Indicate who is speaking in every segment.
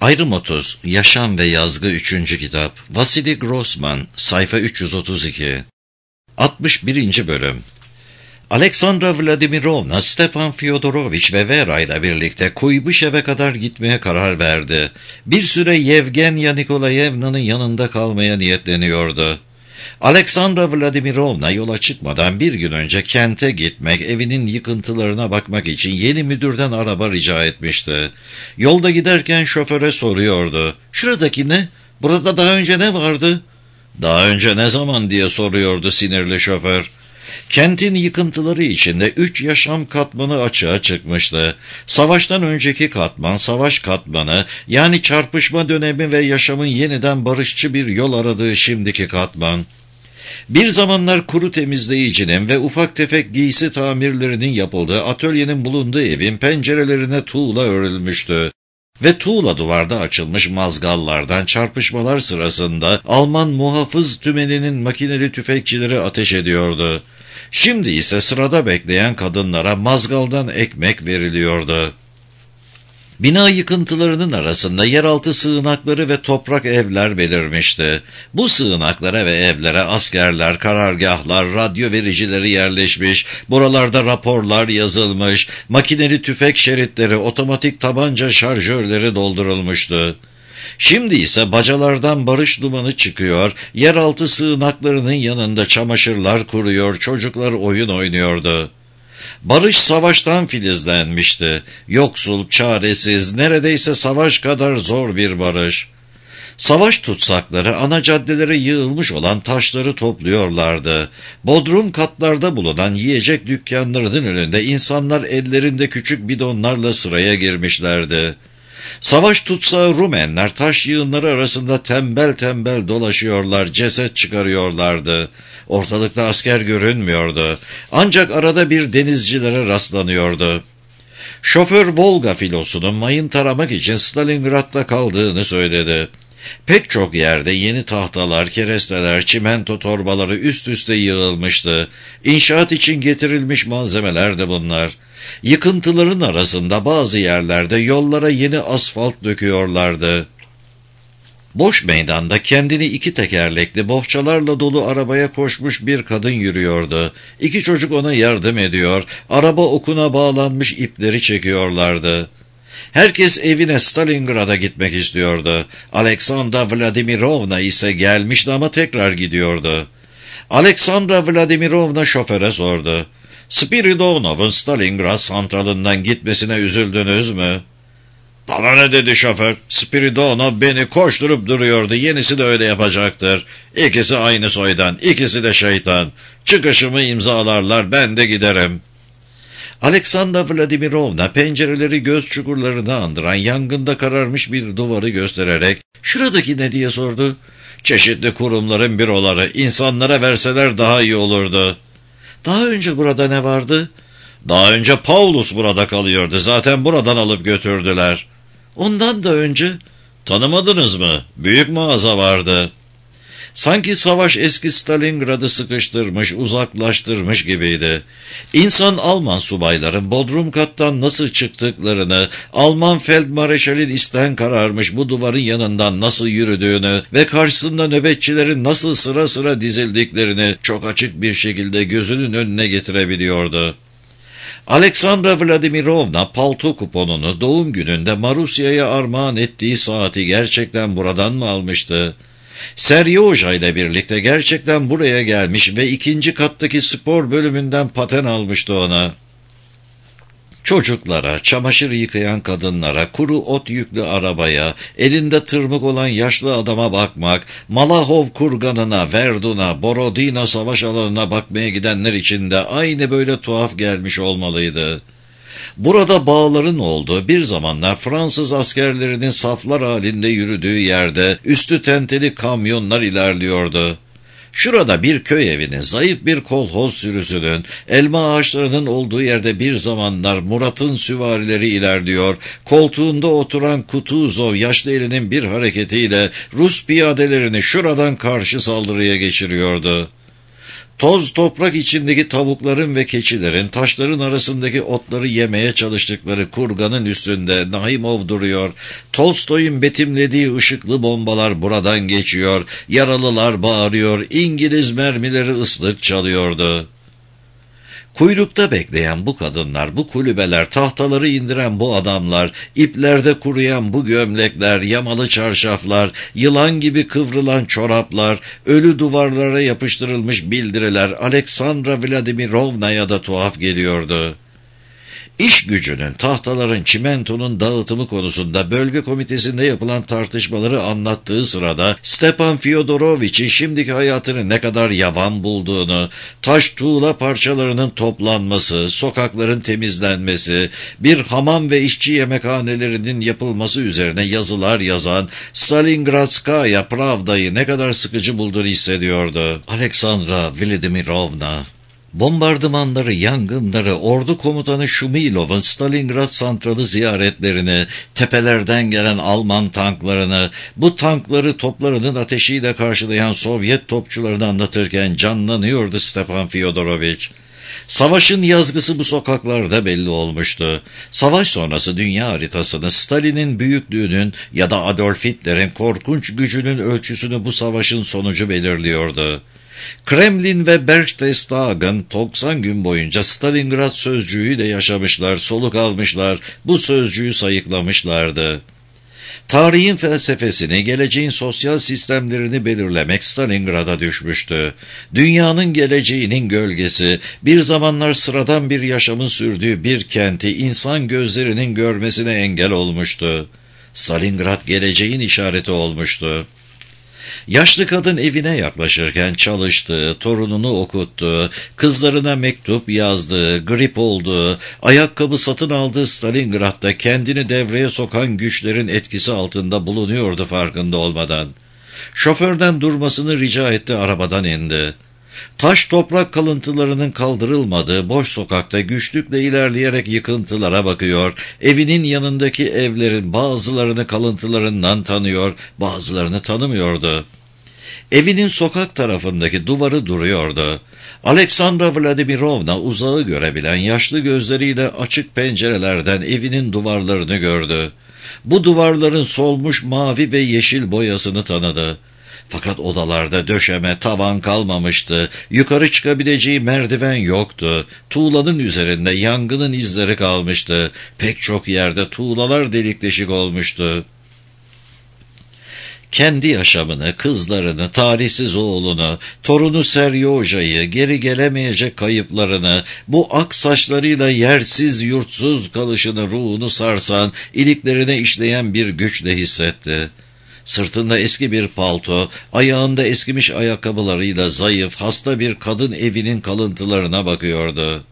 Speaker 1: Ayrım 30, Yaşam ve Yazgı 3. Kitap, Vasili Grossman, sayfa 332. 61. Bölüm. Alexandra Vladimirovna, Stepan Fyodoroviç ve Vera ile birlikte Kuybışev'e kadar gitmeye karar verdi. Bir süre Yevgenya Nikolayevna'nın yanında kalmaya niyetleniyordu. Alexandra Vladimirovna yola çıkmadan bir gün önce kente gitmek, evinin yıkıntılarına bakmak için yeni müdürden araba rica etmişti. Yolda giderken şoföre soruyordu. "Şuradaki ne? Burada daha önce ne vardı?" "Daha önce ne zaman?" diye soruyordu sinirli şoför. Kentin yıkıntıları içinde 3 yaşam katmanı açığa çıkmıştı. Savaştan önceki katman, savaş katmanı, yani çarpışma dönemi ve yaşamın yeniden barışçı bir yol aradığı şimdiki katman. Bir zamanlar kuru temizleyicinin ve ufak tefek giysi tamirlerinin yapıldığı atölyenin bulunduğu evin pencerelerine tuğla örülmüştü. Ve tuğla duvarda açılmış mazgallardan çarpışmalar sırasında Alman muhafız tümeninin makineli tüfekçileri ateş ediyordu. Şimdi ise sırada bekleyen kadınlara mazgaldan ekmek veriliyordu. Bina yıkıntılarının arasında yeraltı sığınakları ve toprak evler belirmişti. Bu sığınaklara ve evlere askerler, karargahlar, radyo vericileri yerleşmiş, buralarda raporlar yazılmış, makineli tüfek şeritleri, otomatik tabanca şarjörleri doldurulmuştu. Şimdi ise bacalardan barış dumanı çıkıyor, yeraltı sığınaklarının yanında çamaşırlar kuruyor, çocuklar oyun oynuyordu. Barış savaştan filizlenmişti. Yoksul, çaresiz, neredeyse savaş kadar zor bir barış. Savaş tutsakları ana caddelere yığılmış olan taşları topluyorlardı. Bodrum katlarda bulunan yiyecek dükkanlarının önünde insanlar ellerinde küçük bidonlarla sıraya girmişlerdi. Savaş tutsağı Rumenler taş yığınları arasında tembel tembel dolaşıyorlar, ceset çıkarıyorlardı. Ortalıkta asker görünmüyordu. Ancak arada bir denizcilere rastlanıyordu. Şoför Volga filosunun mayın taramak için Stalingrad'da kaldığını söyledi. Pek çok yerde yeni tahtalar, keresteler, çimento torbaları üst üste yığılmıştı. İnşaat için getirilmiş malzemeler de bunlar. Yıkıntıların arasında bazı yerlerde yollara yeni asfalt döküyorlardı. Boş meydanda kendini 2 tekerlekli bohçalarla dolu arabaya koşmuş bir kadın yürüyordu. 2 çocuk ona yardım ediyor, araba okuna bağlanmış ipleri çekiyorlardı. Herkes evine Stalingrad'a gitmek istiyordu. Alexandra Vladimirovna ise gelmişti ama tekrar gidiyordu. Alexandra Vladimirovna şoföre sordu. "Spiridonov'un Stalingrad santralından gitmesine üzüldünüz mü?" "Bana ne?" dedi şoför. "Spiridonov beni koşturup duruyordu. Yenisi de öyle yapacaktır. İkisi aynı soydan, ikisi de şeytan. Çıkışımı imzalarlar, ben de giderim." Alexandra Vladimirovna pencereleri göz çukurlarını andıran yangında kararmış bir duvarı göstererek "Şuradaki ne?" diye sordu. "Çeşitli kurumların büroları, insanlara verseler daha iyi olurdu." "Daha önce burada ne vardı?" "Daha önce Paulus burada kalıyordu. Zaten buradan alıp götürdüler." "Ondan da önce?" "Tanımadınız mı? Büyük mağaza vardı." Sanki savaş eski Stalingrad'ı sıkıştırmış, uzaklaştırmış gibiydi. İnsan Alman subayların Bodrum kattan nasıl çıktıklarını, Alman Feldmareşal'in isten kararmış bu duvarın yanından nasıl yürüdüğünü ve karşısında nöbetçilerin nasıl sıra sıra dizildiklerini çok açık bir şekilde gözünün önüne getirebiliyordu. Alexandra Vladimirovna palto kuponunu doğum gününde Marusya'ya armağan ettiği saati gerçekten buradan mı almıştı? Seryoja ile birlikte gerçekten buraya gelmiş ve 2. kattaki spor bölümünden paten almıştı ona. Çocuklara, çamaşır yıkayan kadınlara, kuru ot yüklü arabaya, elinde tırmık olan yaşlı adama bakmak, Malahov kurganına, Verdun'a, Borodina savaş alanına bakmaya gidenler için de aynı böyle tuhaf gelmiş olmalıydı. Burada bağların olduğu, bir zamanlar Fransız askerlerinin saflar halinde yürüdüğü yerde üstü tenteli kamyonlar ilerliyordu. Şurada bir köy evinin, zayıf bir kolhoz sürüsünün, elma ağaçlarının olduğu yerde bir zamanlar Murat'ın süvarileri ilerliyor, koltuğunda oturan Kutuzov yaşlı elinin bir hareketiyle Rus piyadelerini şuradan karşı saldırıya geçiriyordu. Toz toprak içindeki tavukların ve keçilerin taşların arasındaki otları yemeye çalıştıkları kurganın üstünde Nahimov duruyor. Tolstoy'un betimlediği ışıklı bombalar buradan geçiyor. Yaralılar bağırıyor. İngiliz mermileri ıslık çalıyordu. Kuyrukta bekleyen bu kadınlar, bu kulübeler, tahtaları indiren bu adamlar, iplerde kuruyan bu gömlekler, yamalı çarşaflar, yılan gibi kıvrılan çoraplar, ölü duvarlara yapıştırılmış bildiriler Aleksandra Vladimirovna'ya da tuhaf geliyordu. İş gücünün, tahtaların, çimentonun dağıtımı konusunda bölge komitesinde yapılan tartışmaları anlattığı sırada Stepan Fyodorovich'in şimdiki hayatını ne kadar yavan bulduğunu, taş tuğla parçalarının toplanması, sokakların temizlenmesi, bir hamam ve işçi yemekhanelerinin yapılması üzerine yazılar yazan Stalingradskaya Pravda'yı ne kadar sıkıcı bulduğunu hissediyordu. Aleksandra Vladimirovna. Bombardımanları, yangınları, ordu komutanı Shumilov'un Stalingrad santralı ziyaretlerini, tepelerden gelen Alman tanklarını, bu tankları toplarının ateşiyle karşılayan Sovyet topçularını anlatırken canlanıyordu Stepan Fyodorovich. Savaşın yazgısı bu sokaklarda belli olmuştu. Savaş sonrası dünya haritasını, Stalin'in büyüklüğünün ya da Adolf Hitler'in korkunç gücünün ölçüsünü bu savaşın sonucu belirliyordu. Kremlin ve Berchtesgaden 90 gün boyunca Stalingrad sözcüğüyle yaşamışlar, soluk almışlar, bu sözcüğü sayıklamışlardı. Tarihin felsefesini, geleceğin sosyal sistemlerini belirlemek Stalingrad'a düşmüştü. Dünyanın geleceğinin gölgesi, bir zamanlar sıradan bir yaşamın sürdüğü bir kenti insan gözlerinin görmesine engel olmuştu. Stalingrad geleceğin işareti olmuştu. Yaşlı kadın evine yaklaşırken çalıştı, torununu okuttu, kızlarına mektup yazdı, grip oldu, ayakkabı satın aldığı Stalingrad'da kendini devreye sokan güçlerin etkisi altında bulunuyordu farkında olmadan. Şoförden durmasını rica etti, arabadan indi. Taş toprak kalıntılarının kaldırılmadığı boş sokakta güçlükle ilerleyerek yıkıntılara bakıyor, evinin yanındaki evlerin bazılarını kalıntılarından tanıyor, bazılarını tanımıyordu. Evinin sokak tarafındaki duvarı duruyordu. Aleksandra Vladimirovna uzağı görebilen yaşlı gözleriyle açık pencerelerden evinin duvarlarını gördü. Bu duvarların solmuş mavi ve yeşil boyasını tanıdı. Fakat odalarda döşeme, tavan kalmamıştı. Yukarı çıkabileceği merdiven yoktu. Tuğlanın üzerinde yangının izleri kalmıştı. Pek çok yerde tuğlalar delik deşik olmuştu. Kendi yaşamını, kızlarını, talihsiz oğlunu, torunu Seryoja'yı, geri gelemeyecek kayıplarını, bu ak saçlarıyla yersiz yurtsuz kalışını, ruhunu sarsan, iliklerine işleyen bir güçle hissetti. Sırtında eski bir palto, ayağında eskimiş ayakkabılarıyla zayıf, hasta bir kadın evinin kalıntılarına bakıyordu.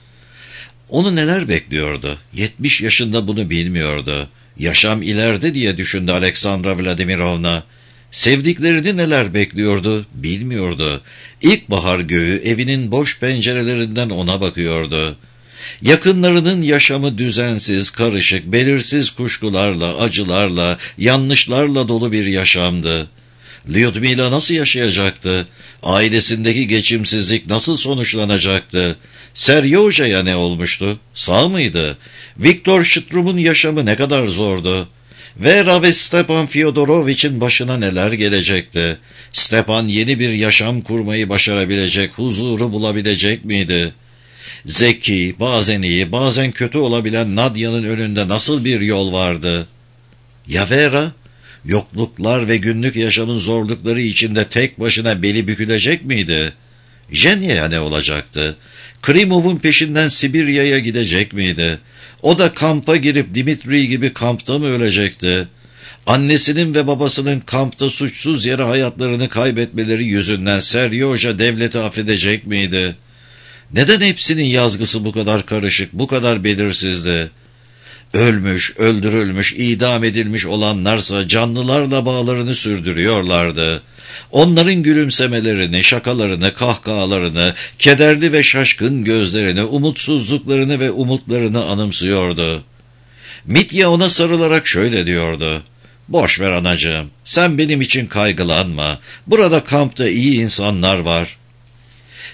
Speaker 1: Onu neler bekliyordu? 70 yaşında bunu bilmiyordu. Yaşam ileride diye düşündü Aleksandra Vladimirovna. Sevdiklerini neler bekliyordu? Bilmiyordu. İlkbahar göğü evinin boş pencerelerinden ona bakıyordu. Yakınlarının yaşamı düzensiz, karışık, belirsiz kuşkularla, acılarla, yanlışlarla dolu bir yaşamdı. Lyudmila nasıl yaşayacaktı? Ailesindeki geçimsizlik nasıl sonuçlanacaktı? Seryoja'ya ne olmuştu? Sağ mıydı? Viktor Şıtrum'un yaşamı ne kadar zordu? Vera ve Stepan Fyodorovich'in başına neler gelecekti? Stepan yeni bir yaşam kurmayı başarabilecek, huzuru bulabilecek miydi? Zeki, bazen iyi, bazen kötü olabilen Nadia'nın önünde nasıl bir yol vardı? Ya Vera? Yokluklar ve günlük yaşamın zorlukları içinde tek başına beli bükülecek miydi? Jenya'ya ne olacaktı? Krimov'un peşinden Sibirya'ya gidecek miydi? O da kampa girip Dimitri gibi kampta mı ölecekti? Annesinin ve babasının kampta suçsuz yere hayatlarını kaybetmeleri yüzünden Seryoja devleti affedecek miydi? Neden hepsinin yazgısı bu kadar karışık, bu kadar belirsizdi? Ölmüş, öldürülmüş, idam edilmiş olanlarsa canlılarla bağlarını sürdürüyorlardı. Onların gülümsemelerini, şakalarını, kahkahalarını, kederli ve şaşkın gözlerini, umutsuzluklarını ve umutlarını anımsıyordu. Mitya ona sarılarak şöyle diyordu: "Boş ver anacığım, sen benim için kaygılanma. Burada kampta iyi insanlar var."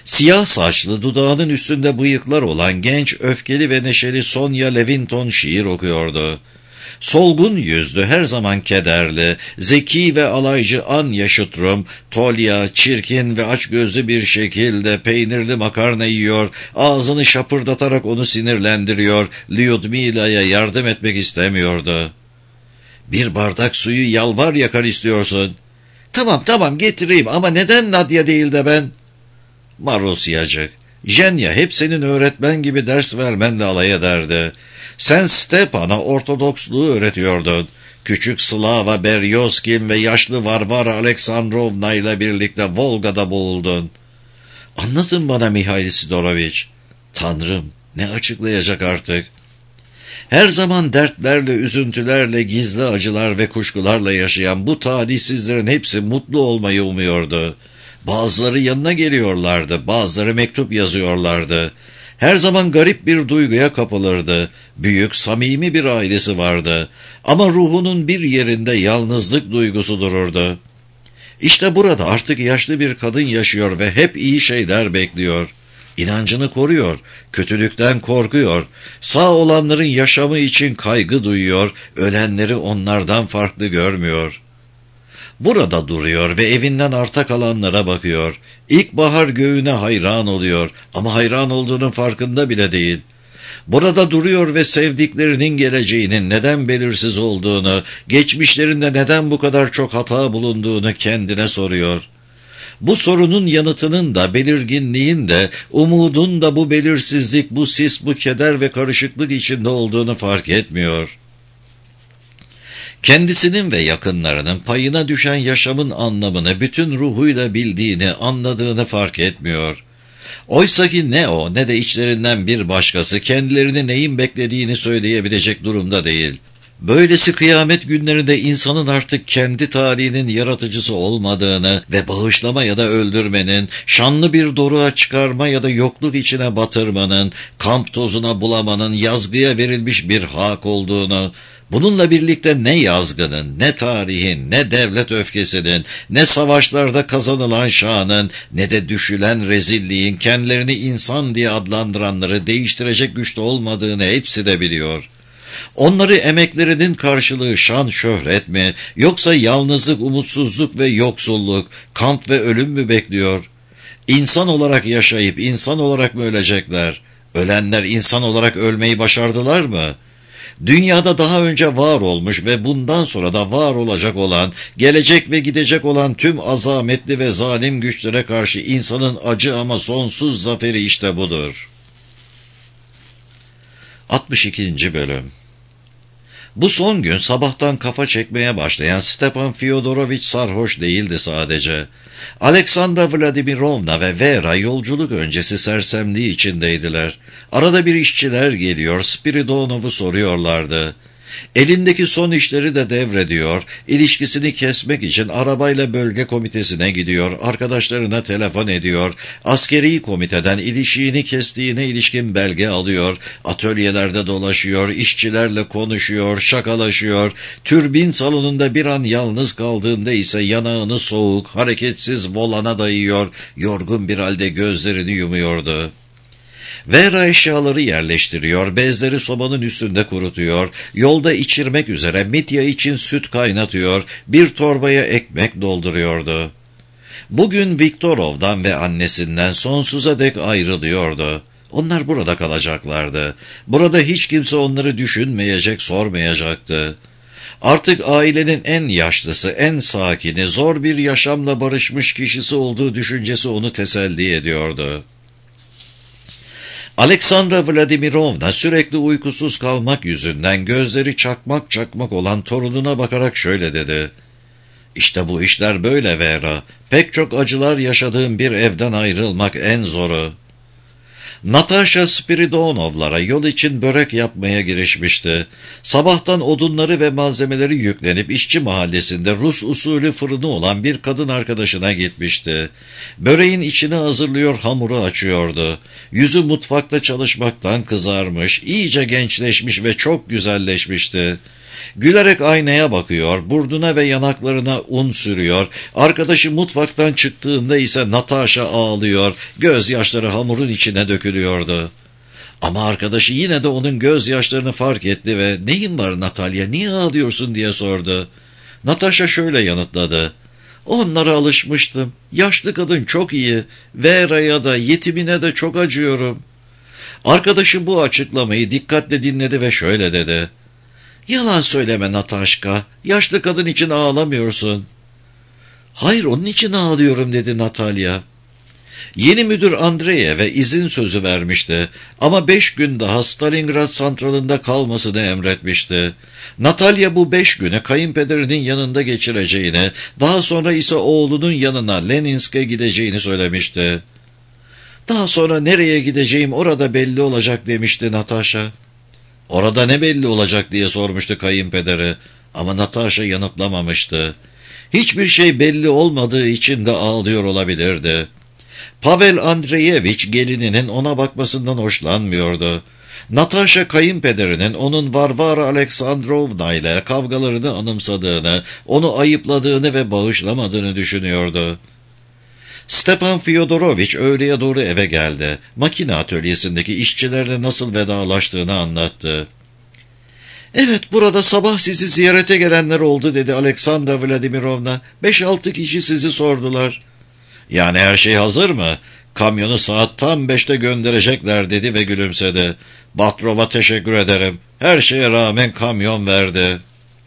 Speaker 1: Siyah saçlı, dudağının üstünde bıyıklar olan genç, öfkeli ve neşeli Sonya Levington şiir okuyordu. Solgun yüzlü, her zaman kederli, zeki ve alaycı Anya Şıtrum, Tolya, çirkin ve açgözlü bir şekilde peynirli makarna yiyor, ağzını şapırdatarak onu sinirlendiriyor, Lyudmila'ya yardım etmek istemiyordu. "Bir bardak suyu yalvar yakar istiyorsun." Tamam getireyim ama neden Nadia değil de ben?" "Marusyacık, Jenya hep senin öğretmen gibi ders vermenle alay ederdi. Sen Stepan'a Ortodoksluğu öğretiyordun. Küçük Slava Beryozkin ve yaşlı Varvara Aleksandrovna ile birlikte Volga'da boğuldun." "Anlatın bana Mihail Sidoroviç." "Tanrım, ne açıklayacak artık?" Her zaman dertlerle, üzüntülerle, gizli acılar ve kuşkularla yaşayan bu talihsizlerin hepsi mutlu olmayı umuyordu. Bazıları yanına geliyorlardı, bazıları mektup yazıyorlardı. Her zaman garip bir duyguya kapılırdı. Büyük, samimi bir ailesi vardı. Ama ruhunun bir yerinde yalnızlık duygusu dururdu. İşte burada artık yaşlı bir kadın yaşıyor ve hep iyi şeyler bekliyor. İnancını koruyor, kötülükten korkuyor, sağ olanların yaşamı için kaygı duyuyor, ölenleri onlardan farklı görmüyor. Burada duruyor ve evinden arta kalanlara bakıyor. İlkbahar göğüne hayran oluyor ama hayran olduğunun farkında bile değil. Burada duruyor ve sevdiklerinin geleceğinin neden belirsiz olduğunu, geçmişlerinde neden bu kadar çok hata bulunduğunu kendine soruyor. Bu sorunun yanıtının da, belirginliğin de, umudun da bu belirsizlik, bu sis, bu keder ve karışıklık içinde olduğunu fark etmiyor. Kendisinin ve yakınlarının payına düşen yaşamın anlamını bütün ruhuyla bildiğini, anladığını fark etmiyor. Oysaki ne o ne de içlerinden bir başkası kendilerini neyin beklediğini söyleyebilecek durumda değil. Böylesi kıyamet günlerinde insanın artık kendi tarihinin yaratıcısı olmadığını ve bağışlama ya da öldürmenin, şanlı bir doruğa çıkarma ya da yokluk içine batırmanın, kamp tozuna bulamanın yazgıya verilmiş bir hak olduğunu, bununla birlikte ne yazgının, ne tarihin, ne devlet öfkesinin, ne savaşlarda kazanılan şanın, ne de düşülen rezilliğin kendilerini insan diye adlandıranları değiştirecek güçte olmadığını hepsi de biliyor. Onları emeklerinin karşılığı şan şöhret mi, yoksa yalnızlık, umutsuzluk ve yoksulluk, kamp ve ölüm mü bekliyor? İnsan olarak yaşayıp insan olarak mı ölecekler? Ölenler insan olarak ölmeyi başardılar mı? Dünyada daha önce var olmuş ve bundan sonra da var olacak olan, gelecek ve gidecek olan tüm azametli ve zalim güçlere karşı insanın acı ama sonsuz zaferi işte budur. 62. Bölüm. Bu son gün sabahtan kafa çekmeye başlayan Stepan Fyodoroviç sarhoş değildi sadece. Aleksandra Vladimirovna ve Vera yolculuk öncesi sersemliği içindeydiler. Arada bir işçiler geliyor, Spiridonov'u soruyorlardı. Elindeki son işleri de devrediyor, ilişkisini kesmek için arabayla bölge komitesine gidiyor, arkadaşlarına telefon ediyor, askeri komiteden ilişiğini kestiğine ilişkin belge alıyor, atölyelerde dolaşıyor, işçilerle konuşuyor, şakalaşıyor, türbin salonunda bir an yalnız kaldığında ise yanağını soğuk, hareketsiz volana dayıyor, yorgun bir halde gözlerini yumuyordu. Vera eşyaları yerleştiriyor, bezleri sobanın üstünde kurutuyor, yolda içirmek üzere Mitya için süt kaynatıyor, bir torbaya ekmek dolduruyordu. Bugün Viktorov'dan ve annesinden sonsuza dek ayrılıyordu. Onlar burada kalacaklardı. Burada hiç kimse onları düşünmeyecek, sormayacaktı. Artık ailenin en yaşlısı, en sakini, zor bir yaşamla barışmış kişisi olduğu düşüncesi onu teselli ediyordu. Aleksandra Vladimirovna sürekli uykusuz kalmak yüzünden gözleri çakmak çakmak olan torununa bakarak şöyle dedi. "İşte bu işler böyle Vera. Pek çok acılar yaşadığım bir evden ayrılmak en zoru." Natasha Spiridonovlara yol için börek yapmaya girişmişti. Sabahtan odunları ve malzemeleri yüklenip işçi mahallesinde Rus usulü fırını olan bir kadın arkadaşına gitmişti. Böreğin içini hazırlıyor, hamuru açıyordu. Yüzü mutfakta çalışmaktan kızarmış, iyice gençleşmiş ve çok güzelleşmişti. Gülerek aynaya bakıyor, burnuna ve yanaklarına un sürüyor. Arkadaşı mutfaktan çıktığında ise Natasha ağlıyor, gözyaşları hamurun içine dökülüyordu. Ama arkadaşı yine de onun gözyaşlarını fark etti ve "Neyin var Natalya, niye ağlıyorsun?" diye sordu. Natasha şöyle yanıtladı: "Onlara alışmıştım. Yaşlı kadın çok iyi. Vera'ya da yetimine de çok acıyorum." Arkadaşı bu açıklamayı dikkatle dinledi ve şöyle dedi: "Yalan söyleme Nataşka. Yaşlı kadın için ağlamıyorsun." "Hayır, onun için ağlıyorum," dedi Natalya. Yeni müdür Andreyev'e izin sözü vermişti ama 5 gün daha Stalingrad santralında kalmasını emretmişti. Natalya bu 5 günü kayınpederinin yanında geçireceğini, daha sonra ise oğlunun yanına Leninsk'e gideceğini söylemişti. "Daha sonra nereye gideceğim orada belli olacak," demişti Natasha. "Orada ne belli olacak?" diye sormuştu kayınpederi ama Natasha yanıtlamamıştı. Hiçbir şey belli olmadığı için de ağlıyor olabilirdi. Pavel Andreyevich gelininin ona bakmasından hoşlanmıyordu. Natasha kayınpederinin onun Varvara Aleksandrovna ile kavgalarını anımsadığını, onu ayıpladığını ve bağışlamadığını düşünüyordu. Stepan Fyodorovich öğleye doğru eve geldi. Makine atölyesindeki işçilerle nasıl vedalaştığını anlattı. "Evet, burada sabah sizi ziyarete gelenler oldu," dedi Aleksandra Vladimirovna. 5-6 kişi sizi sordular." "Yani her şey hazır mı? Kamyonu saat tam 5'te gönderecekler," dedi ve gülümsedi. "Batrov'a teşekkür ederim. Her şeye rağmen kamyon verdi."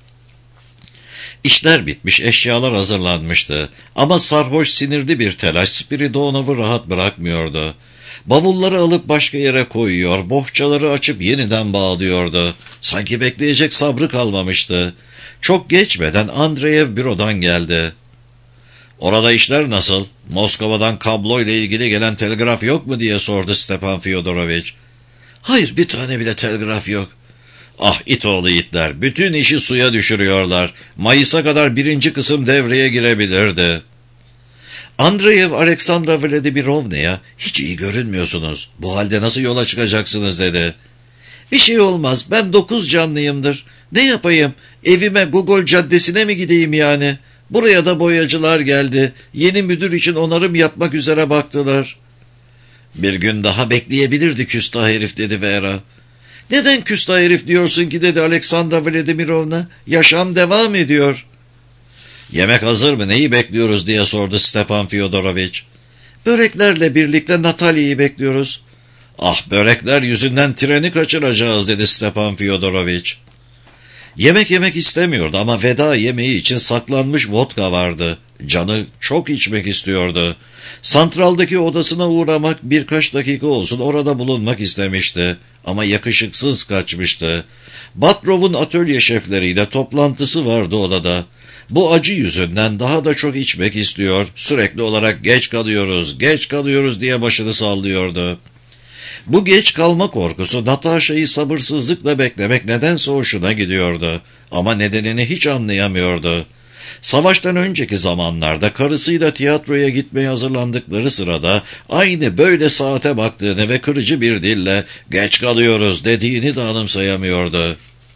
Speaker 1: İşler bitmiş, eşyalar hazırlanmıştı. Ama sarhoş, sinirli bir telaş Spiridonov'u rahat bırakmıyordu. Bavulları alıp başka yere koyuyor, bohçaları açıp yeniden bağlıyordu. Sanki bekleyecek sabrı kalmamıştı. Çok geçmeden Andreyev bürodan geldi. "Orada işler nasıl? Moskova'dan kablo ile ilgili gelen telgraf yok mu?" diye sordu Stepan Fyodorovich. "Hayır, bir tane bile telgraf yok." "Ah, it oğlu itler, bütün işi suya düşürüyorlar. Mayıs'a kadar 1. kısım devreye girebilirdi." Andreyev Aleksandra Vladimirovna'ya "Hiç iyi görünmüyorsunuz. Bu halde nasıl yola çıkacaksınız?" dedi. "Bir şey olmaz, ben 9 canlıyımdır. Ne yapayım, evime Gogol Caddesi'ne mi gideyim yani? Buraya da boyacılar geldi. Yeni müdür için onarım yapmak üzere baktılar." "Bir gün daha bekleyebilirdi küstah herif," dedi Vera. "Neden küstah herif diyorsun ki?" dedi Aleksandra Vladimirovna. "Yaşam devam ediyor." "Yemek hazır mı, neyi bekliyoruz?" diye sordu Stepan Fyodorovich. "Böreklerle birlikte Natalya'yı bekliyoruz." "Ah, börekler yüzünden treni kaçıracağız," dedi Stepan Fyodorovich. Yemek yemek istemiyordu ama veda yemeği için saklanmış vodka vardı. Canı çok içmek istiyordu. Santraldaki odasına uğramak, birkaç dakika olsun orada bulunmak istemişti. Ama yakışıksız kaçmıştı. Batrov'un atölye şefleriyle toplantısı vardı odada. Bu acı yüzünden daha da çok içmek istiyor. Sürekli olarak geç kalıyoruz diye başını sallıyordu. Bu geç kalma korkusu Natasha'yı sabırsızlıkla beklemek nedense hoşuna gidiyordu. Ama nedenini hiç anlayamıyordu. Savaştan önceki zamanlarda karısıyla tiyatroya gitmeye hazırlandıkları sırada aynı böyle saate baktığını ve kırıcı bir dille "geç kalıyoruz" dediğini de anımsayamıyordu.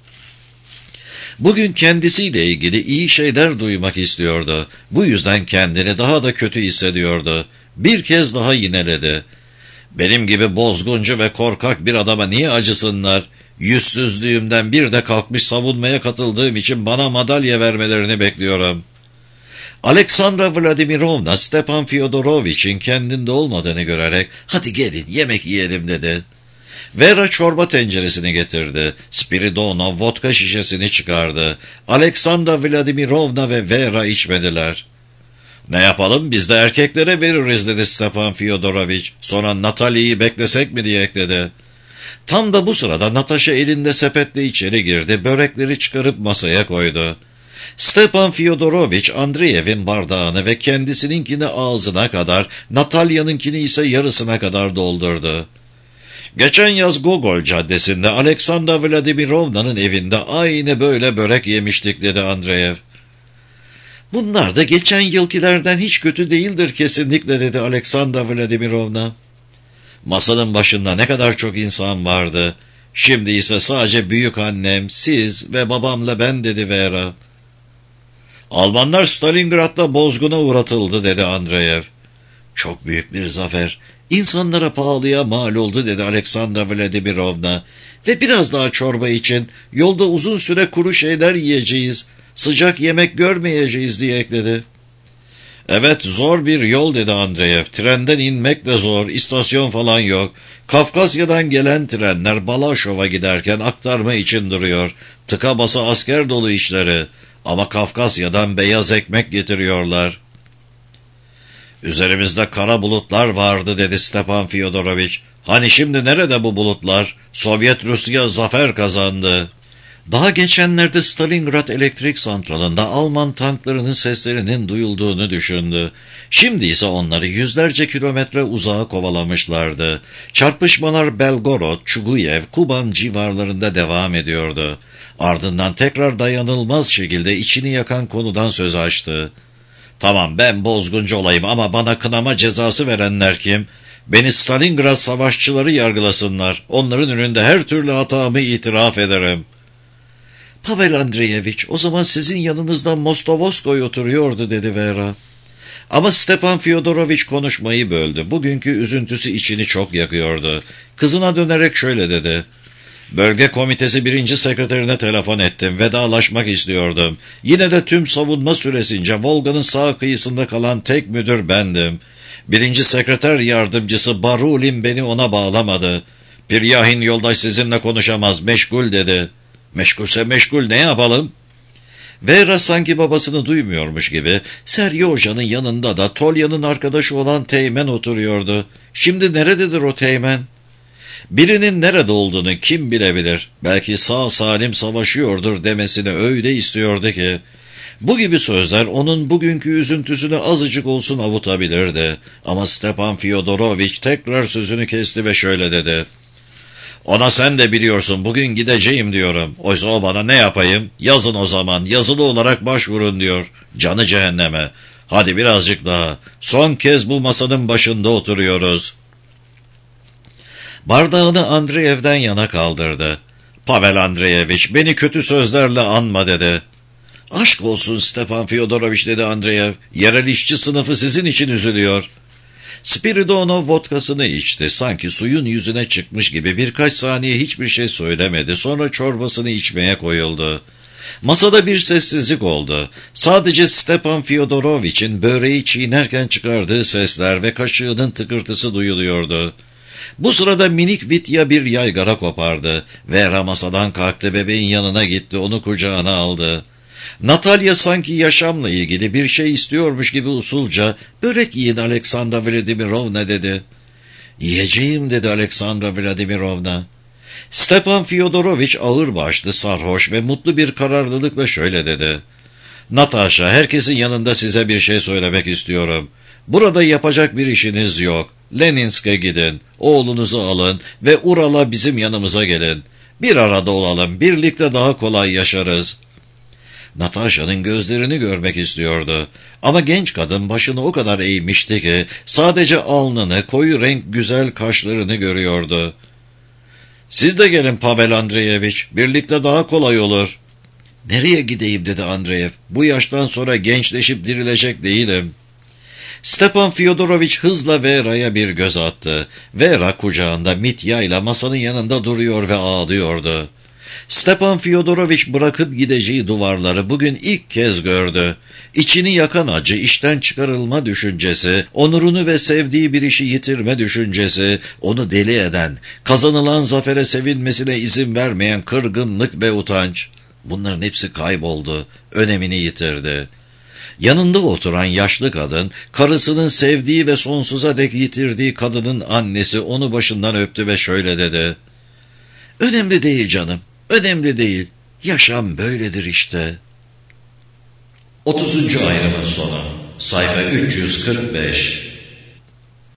Speaker 1: Bugün kendisiyle ilgili iyi şeyler duymak istiyordu. Bu yüzden kendini daha da kötü hissediyordu. Bir kez daha yineledi. "Benim gibi bozguncu ve korkak bir adama niye acısınlar? Yüzsüzlüğümden bir de kalkmış savunmaya katıldığım için bana madalya vermelerini bekliyorum." Aleksandra Vladimirovna Stepan Fyodorovich'in kendinde olmadığını görerek "hadi gelin yemek yiyelim" dedi. Vera çorba tenceresini getirdi. Spiridonov vodka şişesini çıkardı. Aleksandra Vladimirovna ve Vera içmediler. "Ne yapalım, biz de erkeklere veririz" dedi Stepan Fyodorovich. "Sonra Natalya'yı beklesek mi?" diye ekledi. Tam da bu sırada Natasha elinde sepetle içeri girdi, börekleri çıkarıp masaya koydu. Stepan Fyodorovich Andreyev'in bardağını ve kendisininkini ağzına kadar, Natalya'nınkini ise yarısına kadar doldurdu. "Geçen yaz Gogol Caddesi'nde Aleksandra Vladimirovna'nın evinde aynı böyle börek yemiştik" dedi Andreyev. "Bunlar da geçen yılkilerden hiç kötü değildir kesinlikle" dedi Aleksandra Vladimirovna. Masanın başında ne kadar çok insan vardı. Şimdi ise sadece büyük annem, siz ve babamla ben, dedi Vera. Almanlar Stalingrad'da bozguna uğratıldı, dedi Andreyev. Çok büyük bir zafer. İnsanlara pahalıya mal oldu, dedi Aleksandra Vladimirovna. Ve biraz daha çorba için, yolda uzun süre kuru şeyler yiyeceğiz, sıcak yemek görmeyeceğiz, diye ekledi. Evet, zor bir yol, dedi Andreyev. Trenden inmek de zor, istasyon falan yok. Kafkasya'dan gelen trenler Balaşov'a giderken aktarma için duruyor. Tıka basa asker dolu işleri. Ama Kafkasya'dan beyaz ekmek getiriyorlar. Üzerimizde kara bulutlar vardı, dedi Stepan Fyodoroviç. Hani şimdi nerede bu bulutlar? Sovyet Rusya zafer kazandı. Daha geçenlerde Stalingrad elektrik santralında Alman tanklarının seslerinin duyulduğunu düşündü. Şimdi ise onları yüzlerce kilometre uzağa kovalamışlardı. Çarpışmalar Belgorod, Çuguyev, Kuban civarlarında devam ediyordu. Ardından tekrar dayanılmaz şekilde içini yakan konudan söz açtı. Tamam, ben bozguncu olayım ama bana kınama cezası verenler kim? Beni Stalingrad savaşçıları yargılasınlar. Onların önünde her türlü hatamı itiraf ederim. Pavel Andreyeviç, o zaman sizin yanınızda Mostovoskoy oturuyordu, dedi Vera. Ama Stepan Fyodoroviç konuşmayı böldü. Bugünkü üzüntüsü içini çok yakıyordu. Kızına dönerek şöyle dedi. Bölge komitesi 1. sekreterine telefon ettim. Vedalaşmak istiyordum. Yine de tüm savunma süresince Volga'nın sağ kıyısında kalan tek müdür bendim. 1. sekreter yardımcısı Barulin beni ona bağlamadı. Piryahin yoldaş sizinle konuşamaz, meşgul, dedi. Meşgulse meşgul, ne yapalım? Vera sanki babasını duymuyormuş gibi Seryoja'nın yanında da Tolya'nın arkadaşı olan Teğmen oturuyordu. Şimdi nerededir o Teğmen? Birinin nerede olduğunu kim bilebilir? Belki sağ salim savaşıyordur demesini öyle istiyordu ki. Bu gibi sözler onun bugünkü üzüntüsünü azıcık olsun avutabilirdi. Ama Stepan Fyodoroviç tekrar sözünü kesti ve şöyle dedi. Ona sen de biliyorsun, bugün gideceğim diyorum. Oysa o bana ne yapayım? Yazın o zaman, yazılı olarak başvurun diyor. Canı cehenneme. Hadi birazcık daha. Son kez bu masanın başında oturuyoruz. Bardağını Andreyev'den yana kaldırdı. Pavel Andreyeviç, beni kötü sözlerle anma, dedi. Aşk olsun Stepan Fyodoroviç, dedi Andreyev. Yerel işçi sınıfı sizin için üzülüyor. Spiridonov vodkasını içti. Sanki suyun yüzüne çıkmış gibi birkaç saniye hiçbir şey söylemedi. Sonra çorbasını içmeye koyuldu. Masada bir sessizlik oldu. Sadece Stepan Fyodoroviç'in böreği çiğnerken çıkardığı sesler ve kaşığının tıkırtısı duyuluyordu. Bu sırada minik Vitya bir yaygara kopardı. Vera masadan kalktı, bebeğin yanına gitti, onu kucağına aldı. Natalya sanki yaşamla ilgili bir şey istiyormuş gibi usulca, börek yiyin Aleksandra Vladimirovna, dedi. Yiyeceğim, dedi Aleksandra Vladimirovna. Stepan Fyodoroviç ağırbaşlı, sarhoş ve mutlu bir kararlılıkla şöyle dedi. Natasha, herkesin yanında size bir şey söylemek istiyorum. Burada yapacak bir işiniz yok. Leninsk'e gidin, oğlunuzu alın ve Ural'a bizim yanımıza gelin. Bir arada olalım, birlikte daha kolay yaşarız. Natasha'nın gözlerini görmek istiyordu. Ama genç kadın başını o kadar eğmişti ki sadece alnını, koyu renk güzel kaşlarını görüyordu. Siz de gelin Pavel Andreyeviç, birlikte daha kolay olur. Nereye gideyim, dedi Andreyev. Bu yaştan sonra gençleşip dirilecek değilim. Stepan Fyodoroviç hızla Vera'ya bir göz attı. Vera kucağında Mitya ile masanın yanında duruyor ve ağlıyordu. Stepan Fyodoroviç bırakıp gideceği duvarları bugün ilk kez gördü. İçini yakan acı, işten çıkarılma düşüncesi, onurunu ve sevdiği bir işi yitirme düşüncesi, onu deli eden, kazanılan zafere sevinmesine izin vermeyen kırgınlık ve utanç. Bunların hepsi kayboldu, önemini yitirdi. Yanında oturan yaşlı kadın, karısının sevdiği ve sonsuza dek yitirdiği kadının annesi, onu başından öptü ve şöyle dedi. Önemli değil canım, önemli değil. Yaşam böyledir işte. 30. ayrımın sonu. Sayfa 345.